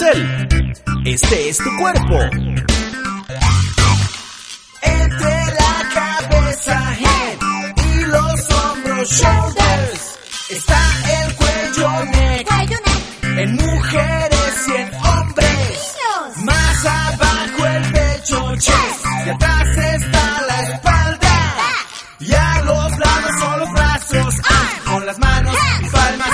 carrusel. Este es tu cuerpo. Entre la cabeza, head, y los hombros, shoulders, está el cuello, neck, en mujeres y en hombres. Más abajo el pecho, chest, y atrás está la espalda. Y a los lados son los brazos, con las manos y palmas